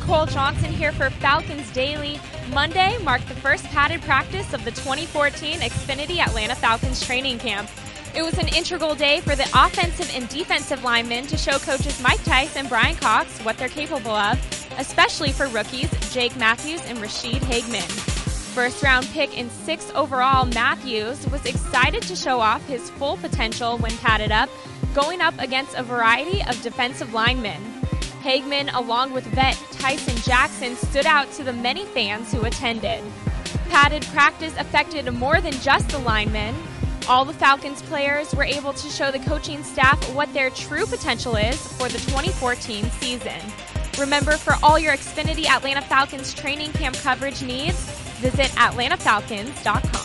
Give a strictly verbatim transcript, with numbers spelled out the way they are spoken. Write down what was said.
Nicole Johnson here for Falcons Daily. Monday marked the first padded practice of the twenty fourteen Xfinity Atlanta Falcons training camp. It was an integral day for the offensive and defensive linemen to show coaches Mike Tice and Brian Cox what they're capable of, especially for rookies Jake Matthews and Rashid Hageman. First round pick and sixth overall, Matthews was excited to show off his full potential when padded up, going up against a variety of defensive linemen. Hageman, along with vet Tyson Jackson, stood out to the many fans who attended. Padded practice affected more than just the linemen. All the Falcons players were able to show the coaching staff what their true potential is for the twenty fourteen season. Remember, for all your Xfinity Atlanta Falcons training camp coverage needs, visit atlanta falcons dot com.